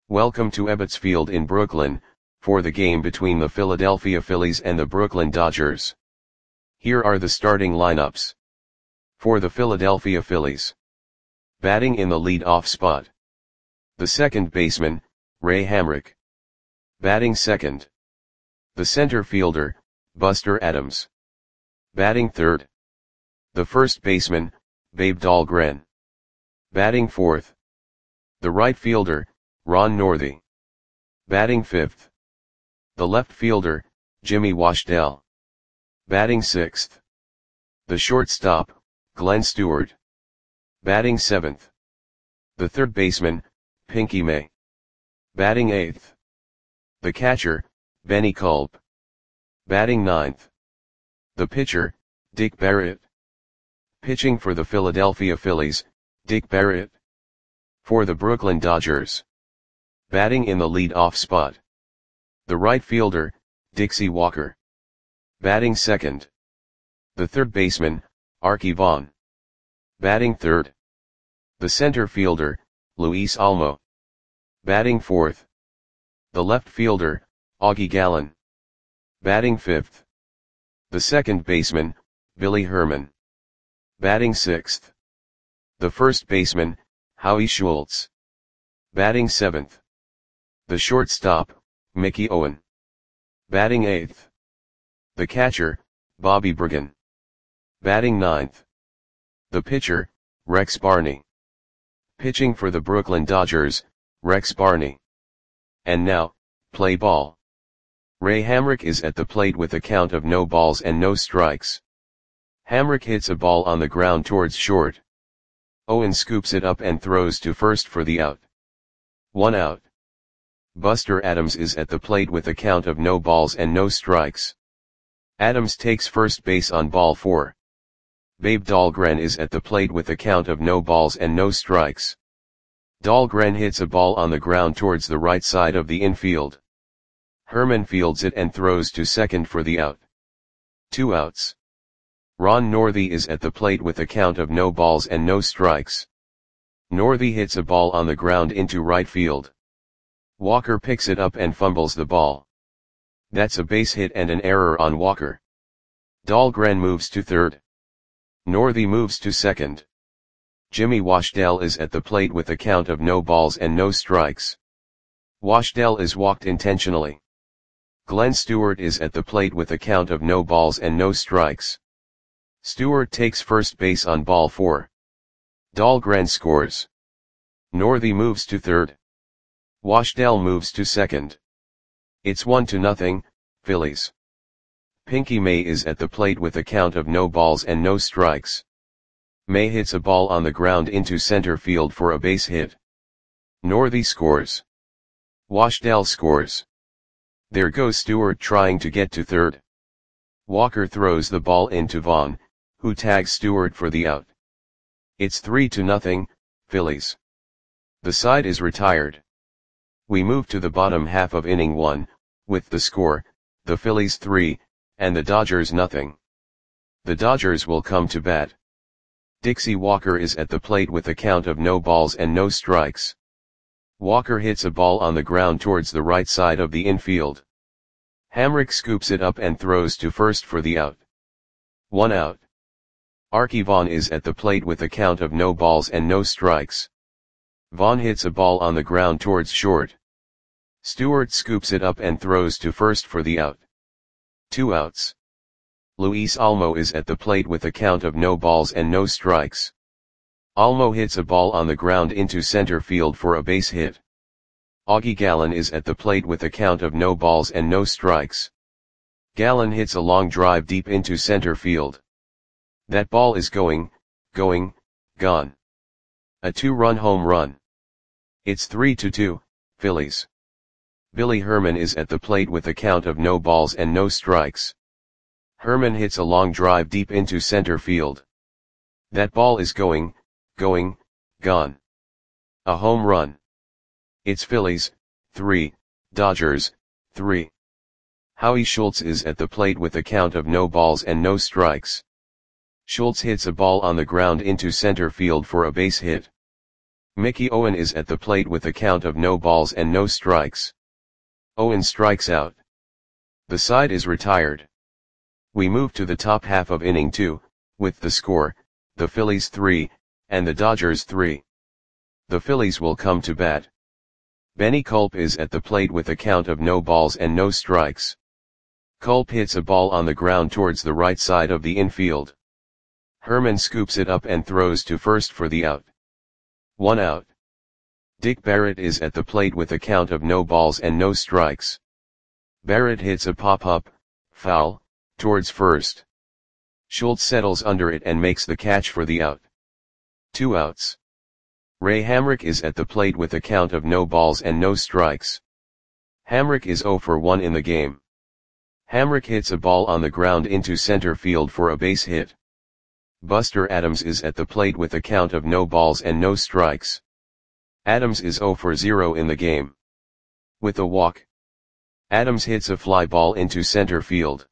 Welcome to Ebbets Field in Brooklyn, for the game between the Philadelphia Phillies and the Brooklyn Dodgers. Here are the starting lineups. For the Philadelphia Phillies. Batting in the lead-off spot. The second baseman, Ray Hamrick. Batting second. The center fielder, Buster Adams. Batting third. The first baseman, Babe Dahlgren. Batting fourth. The right fielder, Ron Northey. Batting fifth. The left fielder, Jimmy Washdell. Batting sixth. The shortstop, Glenn Stewart. Batting seventh. The third baseman, Pinky May. Batting eighth. The catcher, Benny Culp. Batting ninth. The pitcher, Dick Barrett. Pitching for the Philadelphia Phillies, Dick Barrett. For the Brooklyn Dodgers. Batting in the lead-off spot. The right fielder, Dixie Walker. Batting second. The third baseman, Arky Vaughan. Batting third. The center fielder, Luis Almo. Batting fourth. The left fielder, Augie Gallen. Batting fifth. The second baseman, Billy Herman. Batting sixth. The first baseman, Howie Schultz. Batting seventh. The shortstop, Mickey Owen. Batting eighth. The catcher, Bobby Bergen. Batting ninth. The pitcher, Rex Barney. Pitching for the Brooklyn Dodgers, Rex Barney. And now, play ball. Ray Hamrick is at the plate with a count of no balls and no strikes. Hamrick hits a ball on the ground towards short. Owen scoops it up and throws to first for the out. 1 out. Buster Adams is at the plate with a count of no balls and no strikes. Adams takes first base on ball 4. Babe Dahlgren is at the plate with a count of no balls and no strikes. Dahlgren hits a ball on the ground towards the right side of the infield. Herman fields it and throws to second for the out. 2 outs. Ron Northey is at the plate with a count of no balls and no strikes. Northey hits a ball on the ground into right field. Walker picks it up and fumbles the ball. That's a base hit and an error on Walker. Dahlgren moves to third. Northey moves to second. Jimmy Washdell is at the plate with a count of no balls and no strikes. Washdell is walked intentionally. Glenn Stewart is at the plate with a count of no balls and no strikes. Stewart takes first base on ball 4. Dahlgren scores. Northey moves to third. Washdell moves to second. It's 1-0, Phillies. Pinky May is at the plate with a count of no balls and no strikes. May hits a ball on the ground into center field for a base hit. Northey scores. Washdell scores. There goes Stewart trying to get to third. Walker throws the ball into Vaughan, who tags Stewart for the out. It's 3-0, Phillies. The side is retired. We move to the bottom half of inning 1, with the score, the Phillies 3, and the Dodgers nothing. The Dodgers will come to bat. Dixie Walker is at the plate with a count of no balls and no strikes. Walker hits a ball on the ground towards the right side of the infield. Hamrick scoops it up and throws to first for the out. 1 out. Arky Vaughan is at the plate with a count of no balls and no strikes. Vaughan hits a ball on the ground towards short. Stewart scoops it up and throws to first for the out. 2 outs. Luis Almo is at the plate with a count of no balls and no strikes. Almo hits a ball on the ground into center field for a base hit. Augie Gallen is at the plate with a count of no balls and no strikes. Gallen hits a long drive deep into center field. That ball is gone. A 2-run home run. It's 3-2, Phillies. Billy Herman is at the plate with a count of no balls and no strikes. Herman hits a long drive deep into center field. That ball is gone. A home run. It's Phillies, 3, Dodgers, 3. Howie Schultz is at the plate with a count of no balls and no strikes. Schultz hits a ball on the ground into center field for a base hit. Mickey Owen is at the plate with a count of no balls and no strikes. Owen strikes out. The side is retired. We move to the top half of inning 2, with the score, the Phillies 3, and the Dodgers 3. The Phillies will come to bat. Benny Culp is at the plate with a count of no balls and no strikes. Culp hits a ball on the ground towards the right side of the infield. Herman scoops it up and throws to first for the out. 1 out. Dick Barrett is at the plate with a count of no balls and no strikes. Barrett hits a pop-up, foul, towards first. Schultz settles under it and makes the catch for the out. 2 outs. Ray Hamrick is at the plate with a count of no balls and no strikes. Hamrick is 0 for 1 in the game. Hamrick hits a ball on the ground into center field for a base hit. Buster Adams is at the plate with a count of no balls and no strikes. Adams is 0 for 0 in the game. With a walk, Adams hits a fly ball into center field.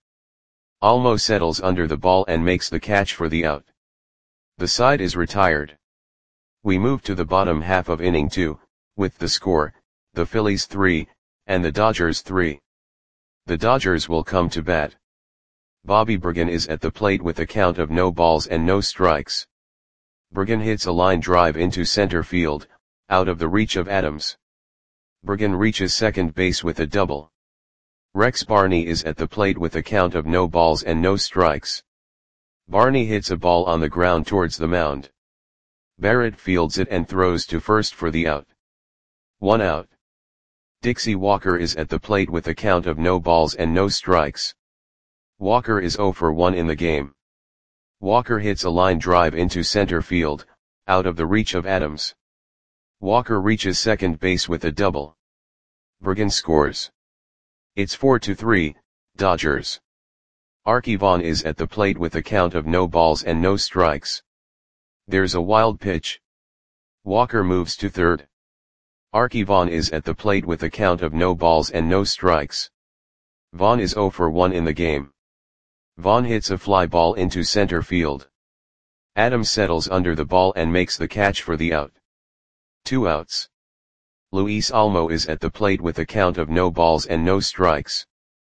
Almo settles under the ball and makes the catch for the out. The side is retired. We move to the bottom half of inning 2, with the score, the Phillies 3, and the Dodgers 3. The Dodgers will come to bat. Bobby Bergen is at the plate with a count of no balls and no strikes. Bergen hits a line drive into center field, out of the reach of Adams. Bergen reaches second base with a double. Rex Barney is at the plate with a count of no balls and no strikes. Barney hits a ball on the ground towards the mound. Barrett fields it and throws to first for the out. 1 out. Dixie Walker is at the plate with a count of no balls and no strikes. Walker is 0 for 1 in the game. Walker hits a line drive into center field, out of the reach of Adams. Walker reaches second base with a double. Bergen scores. It's 4-3, Dodgers. Arky Vaughan is at the plate with a count of no balls and no strikes. There's a wild pitch. Walker moves to third. Arky Vaughan is at the plate with a count of no balls and no strikes. Vaughan is 0 for 1 in the game. Vaughan hits a fly ball into center field. Adams settles under the ball and makes the catch for the out. 2 outs. Luis Almo is at the plate with a count of no balls and no strikes.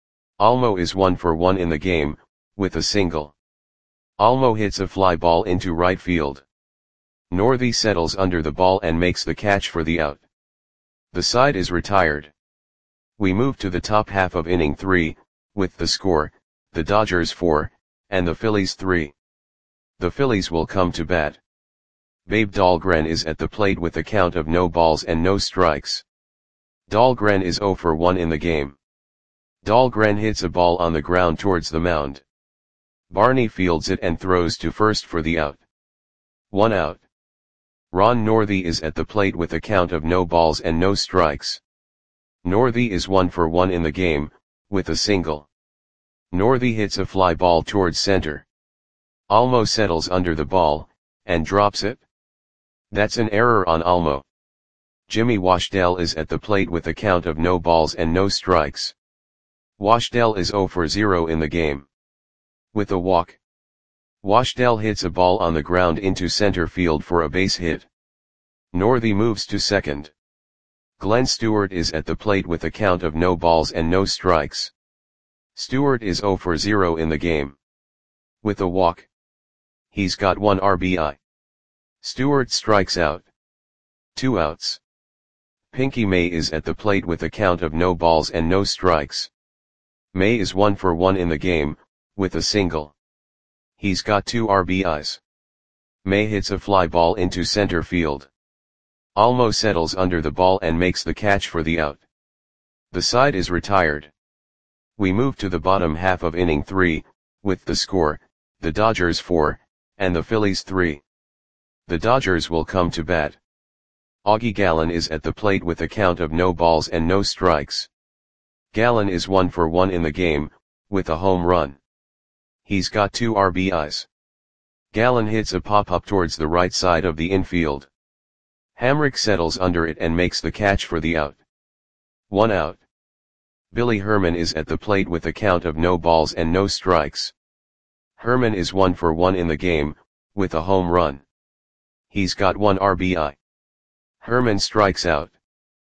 Almo is 1 for 1 in the game, with a single. Almo hits a fly ball into right field. Northey settles under the ball and makes the catch for the out. The side is retired. We move to the top half of inning 3, with the score, the Dodgers 4, and the Phillies 3. The Phillies will come to bat. Babe Dahlgren is at the plate with a count of no balls and no strikes. Dahlgren is 0 for 1 in the game. Dahlgren hits a ball on the ground towards the mound. Barney fields it and throws to first for the out. 1 out. Ron Northey is at the plate with a count of no balls and no strikes. Northey is 1 for 1 in the game, with a single. Northey hits a fly ball towards center. Almo settles under the ball, and drops it. That's an error on Almo. Jimmy Washdell is at the plate with a count of no balls and no strikes. Washdell is 0 for 0 in the game. With a walk, Washdell hits a ball on the ground into center field for a base hit. Northey moves to second. Glenn Stewart is at the plate with a count of no balls and no strikes. Stewart is 0 for 0 in the game. With a walk, he's got 1 RBI. Stewart strikes out. 2 outs. Pinky May is at the plate with a count of no balls and no strikes. May is 1 for 1 in the game, with a single. He's got 2 RBIs. May hits a fly ball into center field. Almo settles under the ball and makes the catch for the out. The side is retired. We move to the bottom half of inning 3, with the score, the Dodgers 4, and the Phillies 3. The Dodgers will come to bat. Augie Gallen is at the plate with a count of no balls and no strikes. Gallen is 1 for 1 in the game, with a home run. He's got 2 RBIs. Gallen hits a pop-up towards the right side of the infield. Hamrick settles under it and makes the catch for the out. 1 out. Billy Herman is at the plate with a count of no balls and no strikes. Herman is 1 for 1 in the game, with a home run. He's got 1 RBI. Herman strikes out.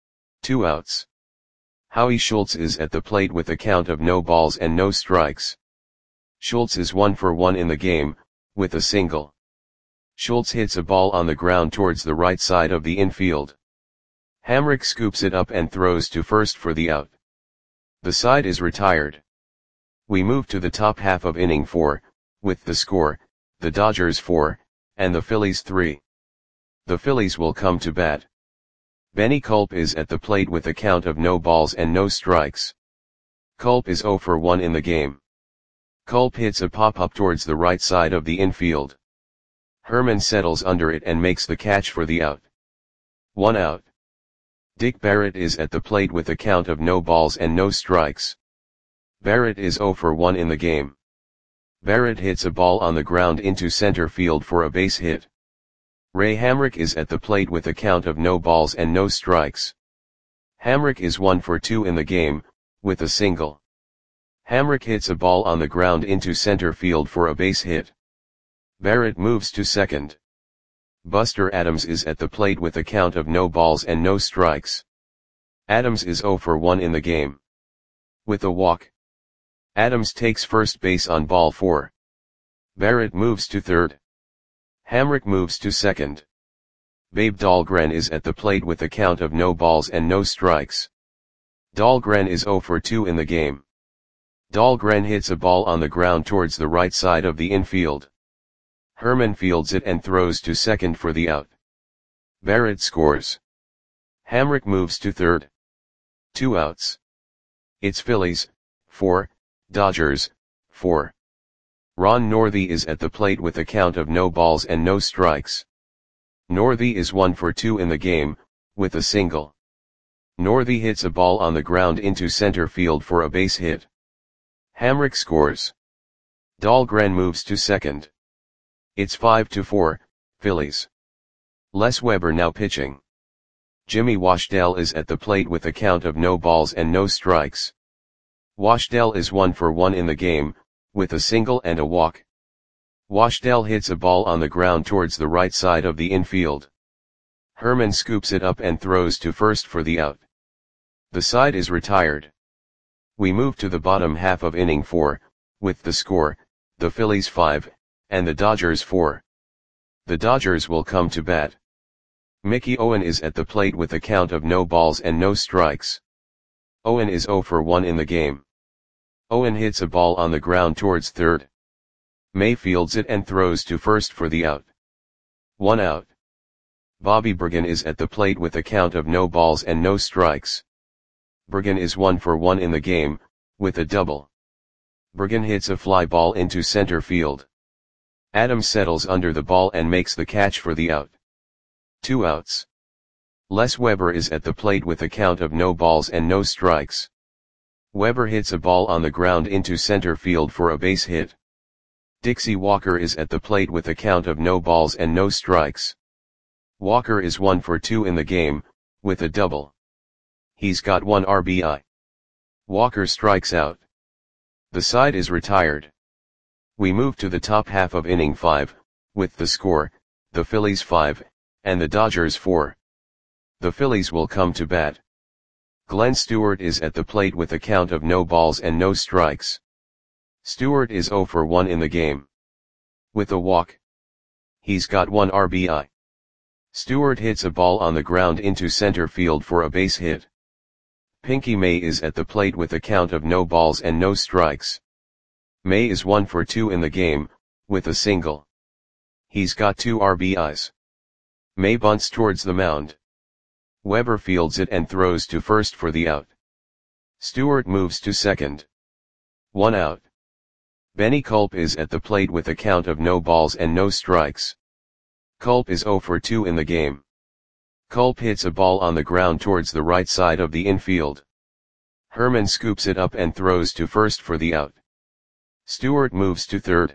2 outs. Howie Schultz is at the plate with a count of no balls and no strikes. Schultz is 1 for 1 in the game, with a single. Schultz hits a ball on the ground towards the right side of the infield. Hamrick scoops it up and throws to first for the out. The side is retired. We move to the top half of inning 4, with the score, the Dodgers 4, and the Phillies 3. The Phillies will come to bat. Benny Culp is at the plate with a count of no balls and no strikes. Culp is 0 for 1 in the game. Culp hits a pop-up towards the right side of the infield. Herman settles under it and makes the catch for the out. 1 out. Dick Barrett is at the plate with a count of no balls and no strikes. Barrett is 0 for 1 in the game. Barrett hits a ball on the ground into center field for a base hit. Ray Hamrick is at the plate with a count of no balls and no strikes. Hamrick is 1 for 2 in the game, with a single. Hamrick hits a ball on the ground into center field for a base hit. Barrett moves to second. Buster Adams is at the plate with a count of no balls and no strikes. Adams is 0 for 1 in the game. With a walk. Adams takes first base on ball 4. Barrett moves to third. Hamrick moves to second. Babe Dahlgren is at the plate with a count of no balls and no strikes. Dahlgren is 0 for 2 in the game. Dahlgren hits a ball on the ground towards the right side of the infield. Herman fields it and throws to second for the out. Barrett scores. Hamrick moves to third. 2 outs. It's Phillies, 4, Dodgers, 4. Ron Northey is at the plate with a count of no balls and no strikes. Northey is 1 for 2 in the game, with a single. Northey hits a ball on the ground into center field for a base hit. Hamrick scores. Dahlgren moves to second. It's 5-4, Phillies. Les Weber now pitching. Jimmy Washdell is at the plate with a count of no balls and no strikes. Washdell is 1 for 1 in the game, with a single and a walk. Washdell hits a ball on the ground towards the right side of the infield. Herman scoops it up and throws to first for the out. The side is retired. We move to the bottom half of inning 4, with the score, the Phillies 5, and the Dodgers 4. The Dodgers will come to bat. Mickey Owen is at the plate with a count of no balls and no strikes. Owen is 0 for 1 in the game. Owen hits a ball on the ground towards third. May fields it and throws to first for the out. 1 out. Bobby Bergen is at the plate with a count of no balls and no strikes. Bergen is 1 for 1 in the game, with a double. Bergen hits a fly ball into center field. Adams settles under the ball and makes the catch for the out. 2 outs. Les Weber is at the plate with a count of no balls and no strikes. Weber hits a ball on the ground into center field for a base hit. Dixie Walker is at the plate with a count of no balls and no strikes. Walker is 1 for 2 in the game, with a double. He's got 1 RBI. Walker strikes out. The side is retired. We move to the top half of inning 5, with the score, the Phillies 5, and the Dodgers 4. The Phillies will come to bat. Glenn Stewart is at the plate with a count of no balls and no strikes. Stewart is 0 for 1 in the game. With a walk. He's got 1 RBI. Stewart hits a ball on the ground into center field for a base hit. Pinky May is at the plate with a count of no balls and no strikes. May is 1 for 2 in the game, with a single. He's got 2 RBIs. May bunts towards the mound. Weber fields it and throws to first for the out. Stewart moves to second. 1 out. Benny Culp is at the plate with a count of no balls and no strikes. Culp is 0 for 2 in the game. Culp hits a ball on the ground towards the right side of the infield. Herman scoops it up and throws to first for the out. Stewart moves to third.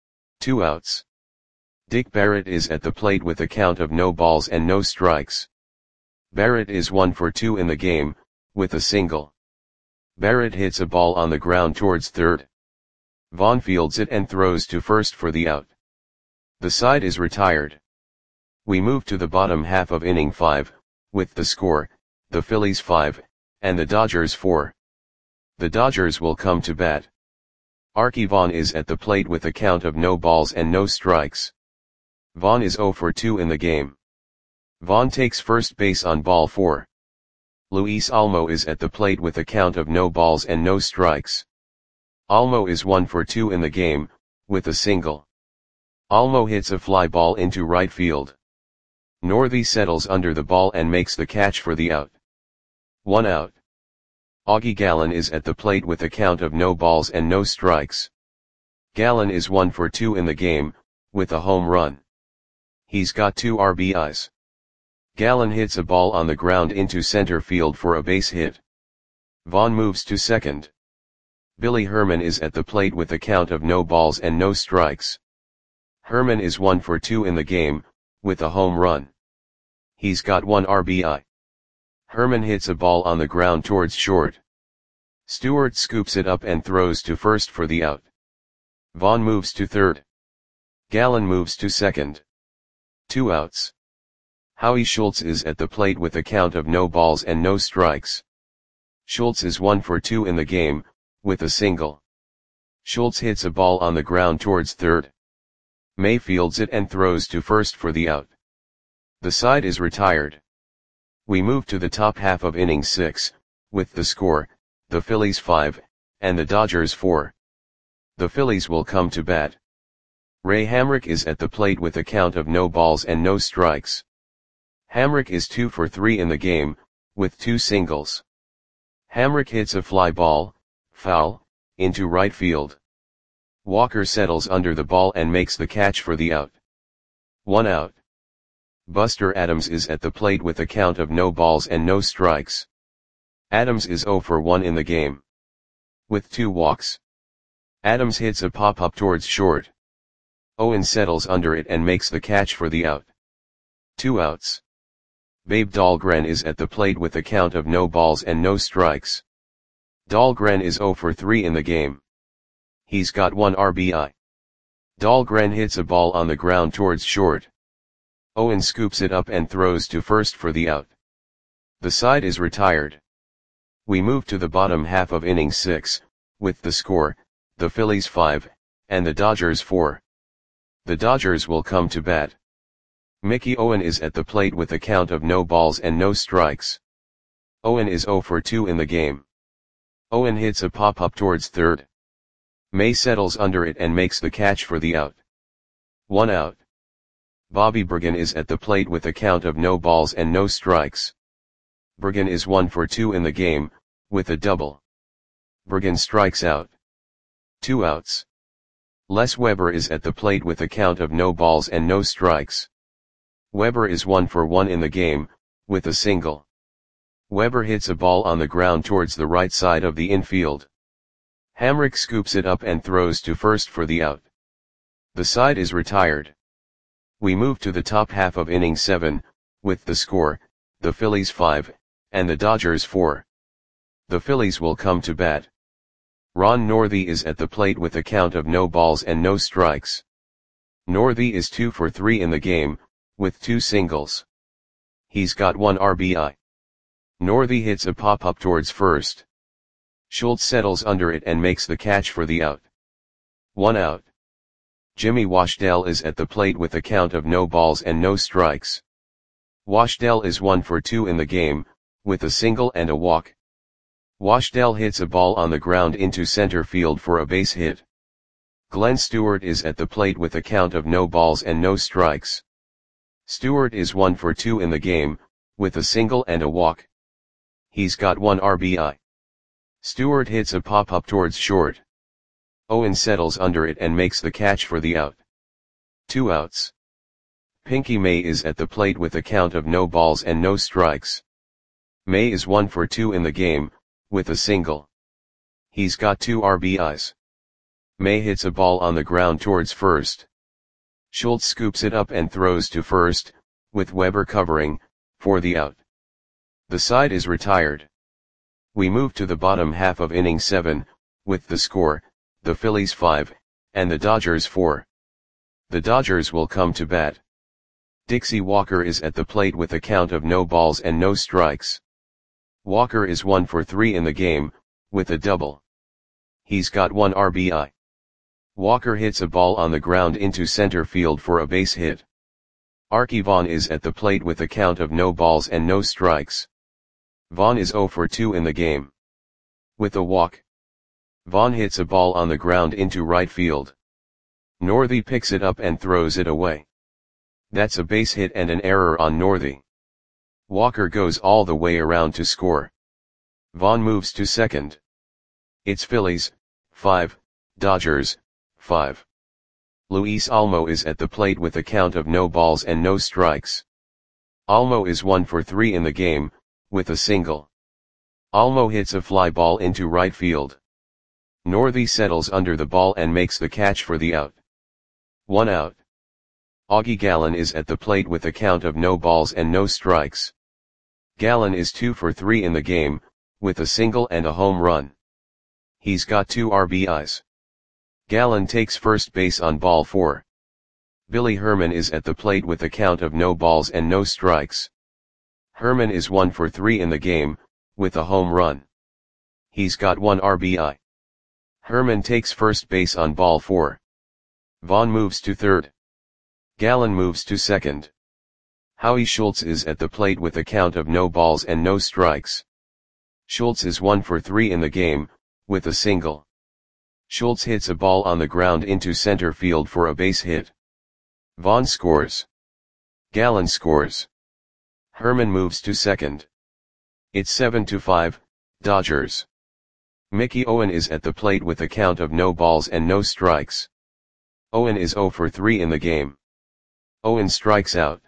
2 outs. Dick Barrett is at the plate with a count of no balls and no strikes. Barrett is 1 for 2 in the game, with a single. Barrett hits a ball on the ground towards third. Vaughn fields it and throws to first for the out. The side is retired. We move to the bottom half of inning 5, with the score, the Phillies 5, and the Dodgers 4. The Dodgers will come to bat. Arky Vaughan is at the plate with a count of no balls and no strikes. Vaughan is 0 for 2 in the game. Vaughan takes first base on ball 4. Luis Olmo is at the plate with a count of no balls and no strikes. Olmo is 1 for 2 in the game, with a single. Olmo hits a fly ball into right field. Northey settles under the ball and makes the catch for the out. 1 out. Augie Gallen is at the plate with a count of no balls and no strikes. Gallen is 1 for 2 in the game, with a home run. He's got 2 RBIs. Gallen hits a ball on the ground into center field for a base hit. Vaughan moves to second. Billy Herman is at the plate with a count of no balls and no strikes. Herman is 1 for 2 in the game, with a home run. He's got 1 RBI. Herman hits a ball on the ground towards short. Stewart scoops it up and throws to first for the out. Vaughan moves to third. Gallen moves to second. 2 outs. Howie Schultz is at the plate with a count of no balls and no strikes. Schultz is 1 for 2 in the game, with a single. Schultz hits a ball on the ground towards third. May fields it and throws to first for the out. The side is retired. We move to the top half of inning 6, with the score, the Phillies 5, and the Dodgers 4. The Phillies will come to bat. Ray Hamrick is at the plate with a count of no balls and no strikes. Hamrick is 2 for 3 in the game, with 2 singles. Hamrick hits a fly ball, foul, into right field. Walker settles under the ball and makes the catch for the out. 1 out. Buster Adams is at the plate with a count of no balls and no strikes. Adams is 0 for 1 in the game, with 2 walks. Adams hits a pop-up towards short. Owen settles under it and makes the catch for the out. 2 outs. Babe Dahlgren is at the plate with a count of no balls and no strikes. Dahlgren is 0 for 3 in the game. He's got 1 RBI. Dahlgren hits a ball on the ground towards short. Owen scoops it up and throws to first for the out. The side is retired. We move to the bottom half of inning 6, with the score, the Phillies 5, and the Dodgers 4. The Dodgers will come to bat. Mickey Owen is at the plate with a count of no balls and no strikes. Owen is 0 for 2 in the game. Owen hits a pop-up towards third. May settles under it and makes the catch for the out. 1 out. Bobby Bergen is at the plate with a count of no balls and no strikes. Bergen is 1 for 2 in the game, with a double. Bergen strikes out. 2 outs. Les Weber is at the plate with a count of no balls and no strikes. Weber is 1 for 1 in the game, with a single. Weber hits a ball on the ground towards the right side of the infield. Hamrick scoops it up and throws to first for the out. The side is retired. We move to the top half of inning 7, with the score, the Phillies 5, and the Dodgers 4. The Phillies will come to bat. Ron Northey is at the plate with a count of no balls and no strikes. Northey is 2 for 3 in the game, with 2 singles. He's got 1 RBI. Northey hits a pop-up towards first. Schultz settles under it and makes the catch for the out. 1 out. Jimmy Washdell is at the plate with a count of no balls and no strikes. Washdell is 1 for 2 in the game, with a single and a walk. Washdell hits a ball on the ground into center field for a base hit. Glenn Stewart is at the plate with a count of no balls and no strikes. Stewart is 1 for 2 in the game, with a single and a walk. He's got 1 RBI. Stewart hits a pop-up towards short. Owen settles under it and makes the catch for the out. 2 outs. Pinky May is at the plate with a count of no balls and no strikes. May is 1 for 2 in the game, with a single. He's got 2 RBIs. May hits a ball on the ground towards first. Schultz scoops it up and throws to first, with Weber covering, for the out. The side is retired. We move to the bottom half of inning 7, with the score, the Phillies 5, and the Dodgers 4. The Dodgers will come to bat. Dixie Walker is at the plate with a count of no balls and no strikes. Walker is 1 for 3 in the game, with a double. He's got 1 RBI. Walker hits a ball on the ground into center field for a base hit. Arky Vaughan is at the plate with a count of no balls and no strikes. Vaughan is 0 for 2 in the game. With a walk. Vaughan hits a ball on the ground into right field. Northey picks it up and throws it away. That's a base hit and an error on Northey. Walker goes all the way around to score. Vaughan moves to second. It's Phillies, 5, Dodgers, 5. Luis Olmo is at the plate with a count of no balls and no strikes. Olmo is 1 for 3 in the game, with a single. Olmo hits a fly ball into right field. Northey settles under the ball and makes the catch for the out. 1 out. Augie Gallen is at the plate with a count of no balls and no strikes. Gallen is 2 for 3 in the game, with a single and a home run. He's got 2 RBIs. Gallen takes first base on ball 4. Billy Herman is at the plate with a count of no balls and no strikes. Herman is 1 for 3 in the game, with a home run. He's got 1 RBI. Herman takes first base on ball 4. Vaughan moves to third. Gallen moves to second. Howie Schultz is at the plate with a count of no balls and no strikes. Schultz is 1 for 3 in the game, with a single. Schultz hits a ball on the ground into center field for a base hit. Vaughan scores. Gallen scores. Herman moves to second. It's 7-5, Dodgers. Mickey Owen is at the plate with a count of no balls and no strikes. Owen is 0 for 3 in the game. Owen strikes out.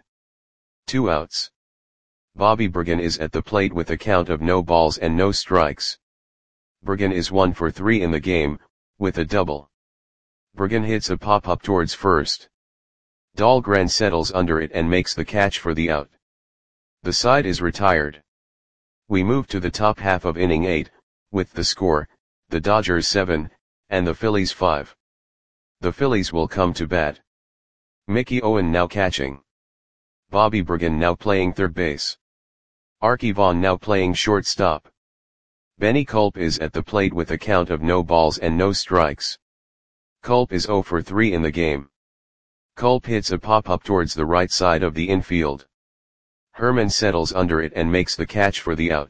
2 outs. Bobby Bergen is at the plate with a count of no balls and no strikes. Bergen is 1 for 3 in the game, with a double. Bergen hits a pop-up towards first. Dahlgren settles under it and makes the catch for the out. The side is retired. We move to the top half of inning 8, with the score, the Dodgers 7, and the Phillies 5. The Phillies will come to bat. Mickey Owen now catching. Bobby Bergen now playing third base. Arky Vaughan now playing shortstop. Benny Culp is at the plate with a count of no balls and no strikes. Culp is 0 for 3 in the game. Culp hits a pop-up towards the right side of the infield. Herman settles under it and makes the catch for the out.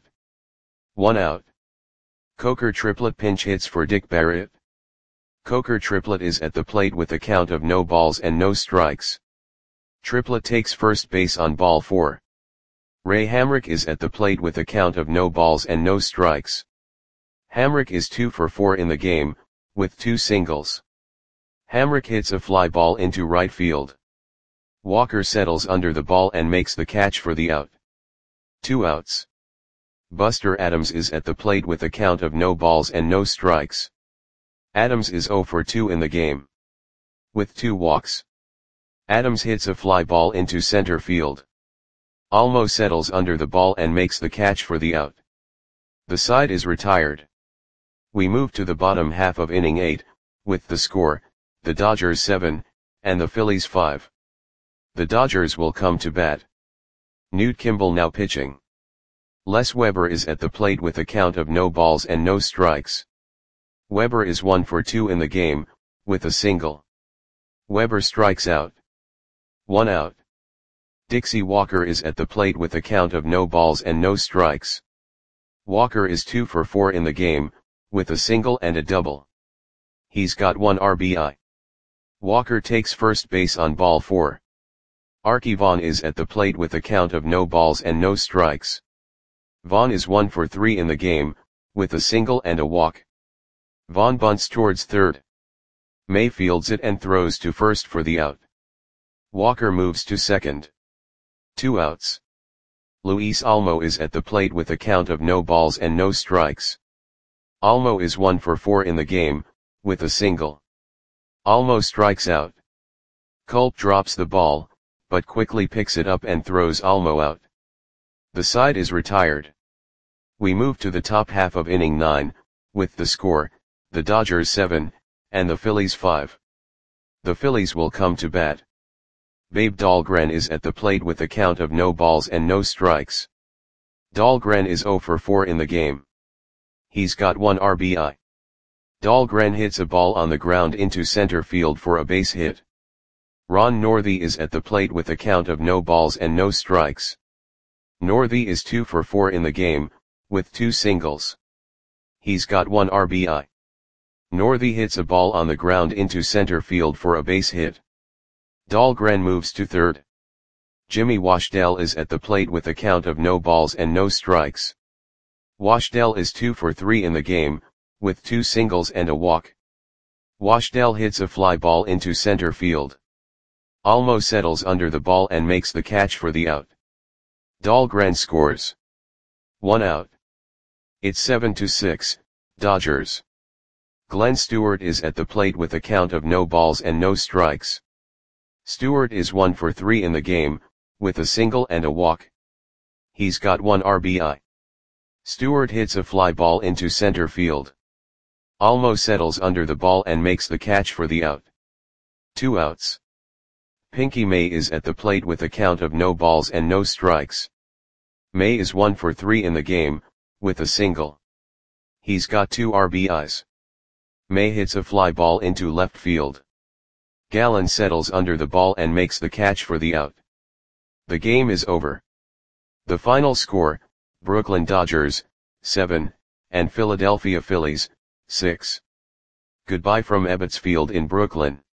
1 out. Coker Triplett pinch hits for Dick Barrett. Coker Triplett is at the plate with a count of no balls and no strikes. Triplett takes first base on ball 4. Ray Hamrick is at the plate with a count of no balls and no strikes. Hamrick is 2 for 4 in the game, with 2 singles. Hamrick hits a fly ball into right field. Walker settles under the ball and makes the catch for the out. 2 outs. Buster Adams is at the plate with a count of no balls and no strikes. Adams is 0 for 2 in the game. With 2 walks. Adams hits a fly ball into center field. Olmo settles under the ball and makes the catch for the out. The side is retired. We move to the bottom half of inning 8, with the score, the Dodgers 7, and the Phillies 5. The Dodgers will come to bat. Newt Kimball now pitching. Les Weber is at the plate with a count of no balls and no strikes. Weber is 1 for 2 in the game, with a single. Weber strikes out. 1 out. Dixie Walker is at the plate with a count of no balls and no strikes. Walker is 2 for 4 in the game, with a single and a double. He's got 1 RBI. Walker takes first base on ball 4. Arky Vaughan is at the plate with a count of no balls and no strikes. Vaughan is 1 for 3 in the game, with a single and a walk. Vaughan bunts towards third. May fields it and throws to first for the out. Walker moves to second. 2 outs. Luis Olmo is at the plate with a count of no balls and no strikes. Olmo is 1 for 4 in the game, with a single. Olmo strikes out. Culp drops the ball, but quickly picks it up and throws Olmo out. The side is retired. We move to the top half of inning 9, with the score, the Dodgers 7, and the Phillies 5. The Phillies will come to bat. Babe Dahlgren is at the plate with a count of no balls and no strikes. Dahlgren is 0 for 4 in the game. He's got 1 RBI. Dahlgren hits a ball on the ground into center field for a base hit. Ron Northey is at the plate with a count of no balls and no strikes. Northey is 2 for 4 in the game, with 2 singles. He's got 1 RBI. Northey hits a ball on the ground into center field for a base hit. Dahlgren moves to third. Jimmy Washdell is at the plate with a count of no balls and no strikes. Washdell is 2 for 3 in the game, with 2 singles and a walk. Washdell hits a fly ball into center field. Almo settles under the ball and makes the catch for the out. Dahlgren scores. 1 out. It's 7-6, Dodgers. Glenn Stewart is at the plate with a count of no balls and no strikes. Stewart is 1 for 3 in the game, with a single and a walk. He's got 1 RBI. Stewart hits a fly ball into center field. Almo settles under the ball and makes the catch for the out. 2 outs. Pinky May is at the plate with a count of no balls and no strikes. May is 1 for 3 in the game, with a single. He's got 2 RBIs. May hits a fly ball into left field. Gallen settles under the ball and makes the catch for the out. The game is over. The final score, Brooklyn Dodgers, 7, and Philadelphia Phillies, 6. Goodbye from Ebbets Field in Brooklyn.